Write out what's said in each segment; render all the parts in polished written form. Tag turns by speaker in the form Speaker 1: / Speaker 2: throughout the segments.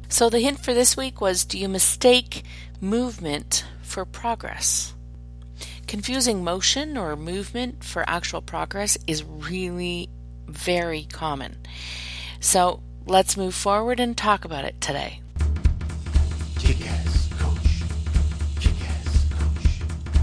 Speaker 1: So the hint for this week was, do you mistake movement for progress? Confusing motion or movement for actual progress is really very common. So let's move forward and talk about it today.
Speaker 2: Kick-ass coach. Kick-ass coach.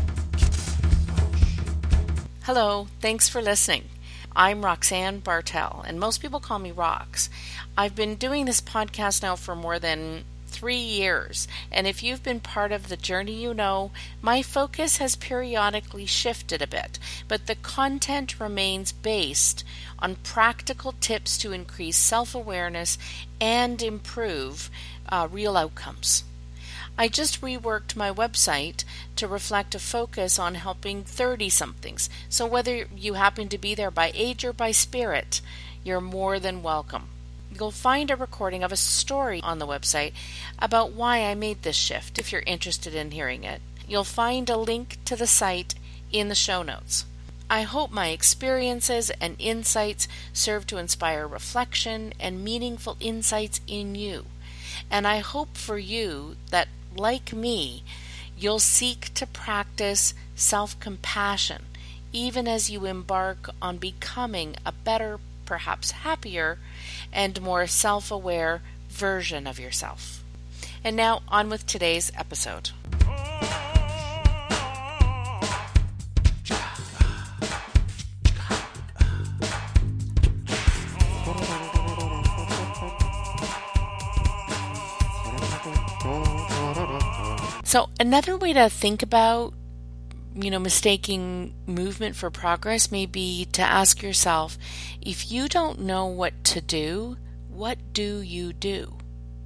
Speaker 1: Hello, thanks for listening. I'm Roxanne Bartel, and most people call me Rox. I've been doing this podcast now for more than 3 years, and if you've been part of the journey, you know my focus has periodically shifted a bit, but the content remains based on practical tips to increase self-awareness and improve real outcomes. I just reworked my website to reflect a focus on helping 30-somethings. So whether you happen to be there by age or by spirit, you're more than welcome. You'll find a recording of a story on the website about why I made this shift if you're interested in hearing it. You'll find a link to the site in the show notes. I hope my experiences and insights serve to inspire reflection and meaningful insights in you. And I hope for you that, like me, you'll seek to practice self-compassion even as you embark on becoming a better, perhaps happier, and more self-aware version of yourself. And now on with today's episode. So another way to think about, mistaking movement for progress may be to ask yourself, if you don't know what to do, what do you do?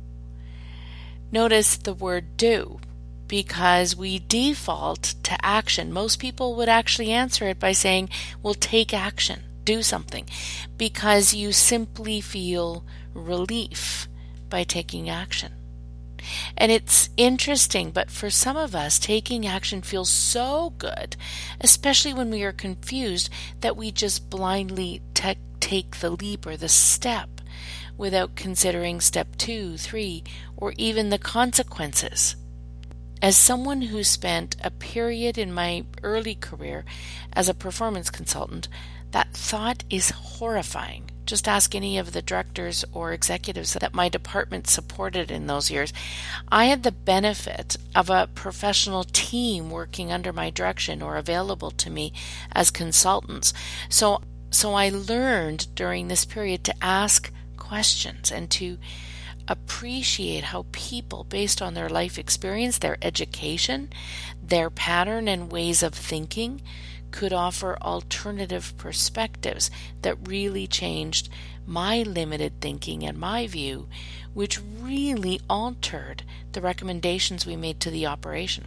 Speaker 1: Notice the word do, because we default to action. Most people would actually answer it by saying, well, take action, do something, because you simply feel relief by taking action. And it's interesting, but for some of us, taking action feels so good, especially when we are confused, that we just blindly take the leap or the step without considering step 2, 3, or even the consequences. As someone who spent a period in my early career as a performance consultant, that thought is horrifying. Just ask any of the directors or executives that my department supported in those years. I had the benefit of a professional team working under my direction or available to me as consultants. So I learned during this period to ask questions and to appreciate how people, based on their life experience, their education, their pattern and ways of thinking, could offer alternative perspectives that really changed my limited thinking and my view, which really altered the recommendations we made to the operation.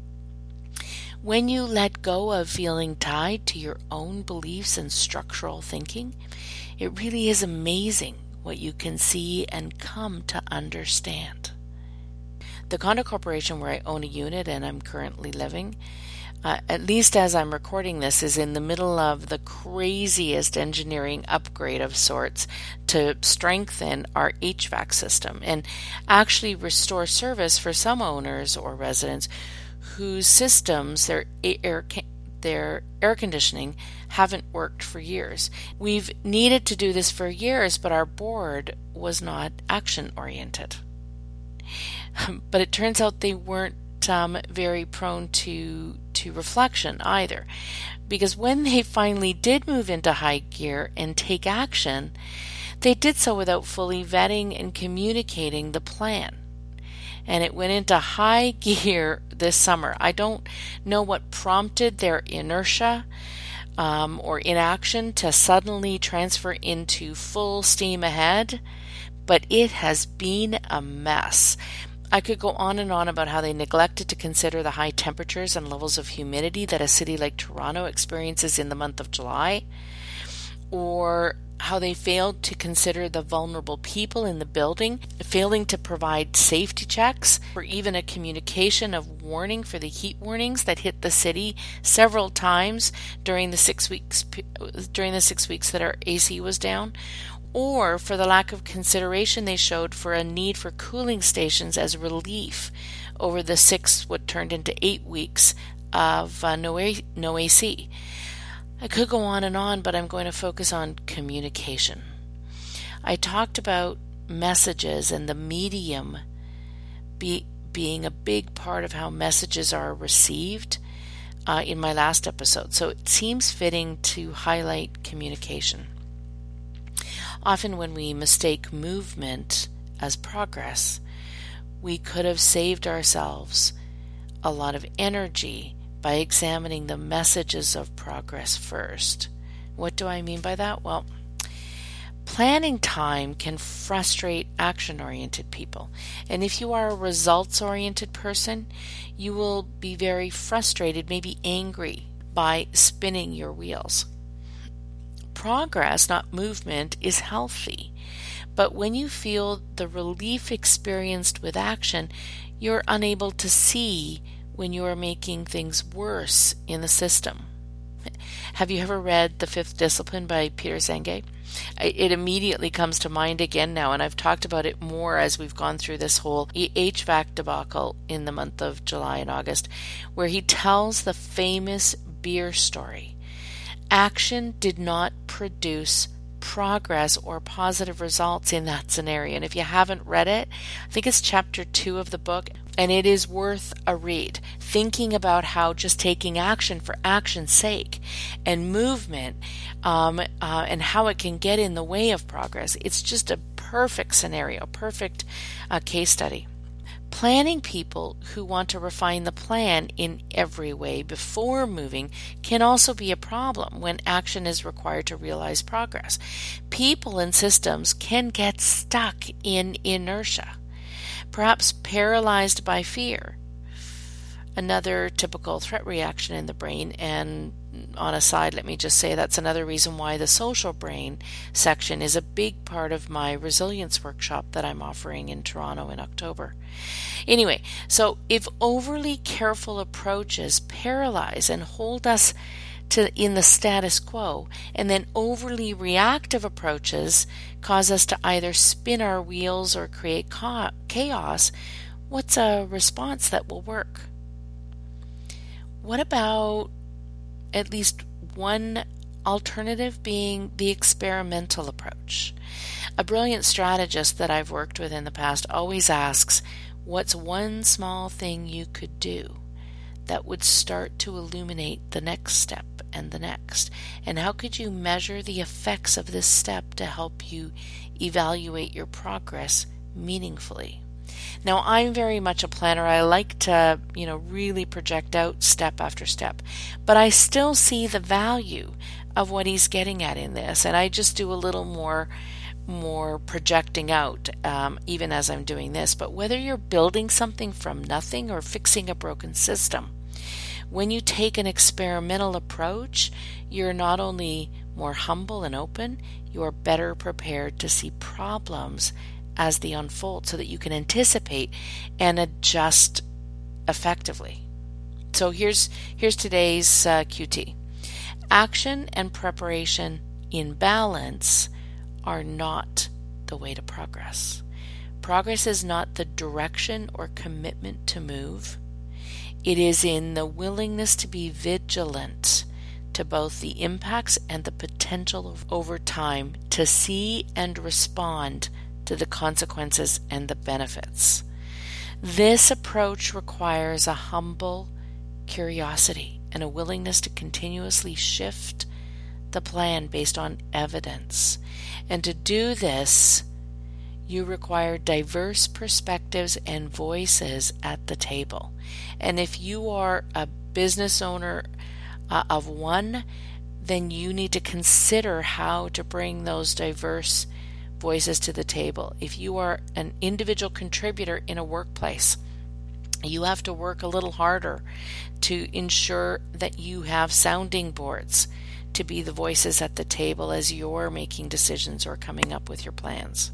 Speaker 1: When you let go of feeling tied to your own beliefs and structural thinking, it really is amazing what you can see and come to understand. The condo corporation where I own a unit and I'm currently living, at least as I'm recording this, is in the middle of the craziest engineering upgrade of sorts to strengthen our HVAC system and actually restore service for some owners or residents whose systems, their air conditioning, haven't worked for years. We've needed to do this for years, but our board was not action-oriented. But it turns out they weren't very prone to reflection either, because when they finally did move into high gear and take action, they did so without fully vetting and communicating the plan. And it went into high gear this summer. I don't know what prompted their inertia or inaction to suddenly transfer into full steam ahead, but it has been a mess. I could go on and on about how they neglected to consider the high temperatures and levels of humidity that a city like Toronto experiences in the month of July, or how they failed to consider the vulnerable people in the building, failing to provide safety checks or even a communication of warning for the heat warnings that hit the city several times during the 6 weeks that our AC was down, or for the lack of consideration they showed for a need for cooling stations as relief over the what turned into 8 weeks of no AC. I could go on and on, but I'm going to focus on communication. I talked about messages and the medium being a big part of how messages are received in my last episode, so it seems fitting to highlight communication. Often when we mistake movement as progress, we could have saved ourselves a lot of energy by examining the messages of progress first. What do I mean by that? Well, planning time can frustrate action-oriented people. And if you are a results-oriented person, you will be very frustrated, maybe angry, by spinning your wheels. Progress, not movement, is healthy. But when you feel the relief experienced with action, you're unable to see when you are making things worse in the system. Have you ever read The Fifth Discipline by Peter Senge? It immediately comes to mind again now, and I've talked about it more as we've gone through this whole HVAC debacle in the month of July and August, where he tells the famous beer story. Action did not produce progress or positive results in that scenario. And if you haven't read it, I think it's chapter 2 of the book, and it is worth a read. Thinking about how just taking action for action's sake and movement and how it can get in the way of progress. It's just a perfect scenario, perfect case study. Planning people who want to refine the plan in every way before moving can also be a problem when action is required to realize progress. People and systems can get stuck in inertia, perhaps paralyzed by fear, another typical threat reaction in the brain. And on a side, let me just say that's another reason why the social brain section is a big part of my resilience workshop that I'm offering in Toronto in October. Anyway, so if overly careful approaches paralyze and hold us in the status quo, and then overly reactive approaches cause us to either spin our wheels or create chaos, what's a response that will work? What about at least one alternative being the experimental approach? A brilliant strategist that I've worked with in the past always asks, what's one small thing you could do that would start to illuminate the next step and the next? And how could you measure the effects of this step to help you evaluate your progress meaningfully? Now, I'm very much a planner. I like to, really project out step after step. But I still see the value of what he's getting at in this. And I just do a little more projecting out, even as I'm doing this. But whether you're building something from nothing or fixing a broken system, when you take an experimental approach, you're not only more humble and open, you are better prepared to see problems as they unfold so that you can anticipate and adjust effectively. So here's today's QT. Action and preparation in balance are not the way to progress. Progress is not the direction or commitment to move. It is in the willingness to be vigilant to both the impacts and the potential of over time to see and respond to the consequences and the benefits. This approach requires a humble curiosity and a willingness to continuously shift the plan based on evidence. And to do this, you require diverse perspectives and voices at the table. And if you are a business owner of one, then you need to consider how to bring those diverse voices to the table. If you are an individual contributor in a workplace, you have to work a little harder to ensure that you have sounding boards to be the voices at the table as you're making decisions or coming up with your plans.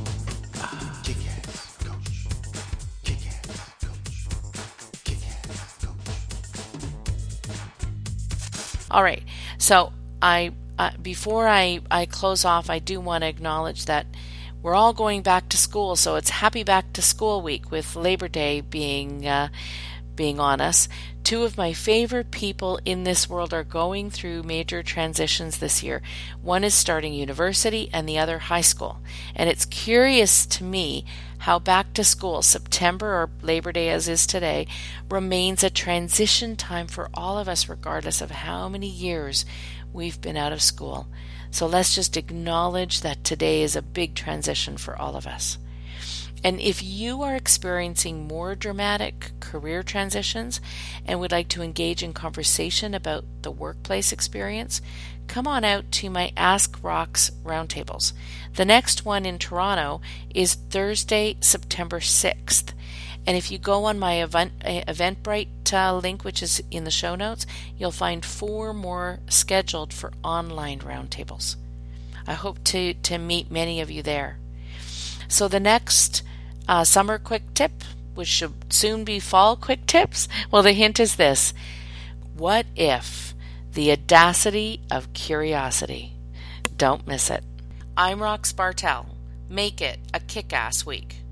Speaker 2: Kick-ass coach. Kick-ass coach. Kick-ass coach.
Speaker 1: All right, so I before I close off, I do want to acknowledge that we're all going back to school, so it's happy back to school week with Labor Day being on us. Two of my favorite people in this world are going through major transitions this year. One is starting university and the other high school. And it's curious to me how back to school, September or Labor Day as is today, remains a transition time for all of us regardless of how many years we've been out of school. So let's just acknowledge that today is a big transition for all of us. And if you are experiencing more dramatic career transitions and would like to engage in conversation about the workplace experience, come on out to my Ask Rocks roundtables. The next one in Toronto is Thursday, September 6th. And if you go on my Eventbrite link, which is in the show notes, you'll find 4 more scheduled for online roundtables. I hope to meet many of you there. So the next summer quick tip, which should soon be fall quick tips, well, the hint is this. What if? The audacity of curiosity. Don't miss it. I'm Rox Bartel. Make it a kick-ass week.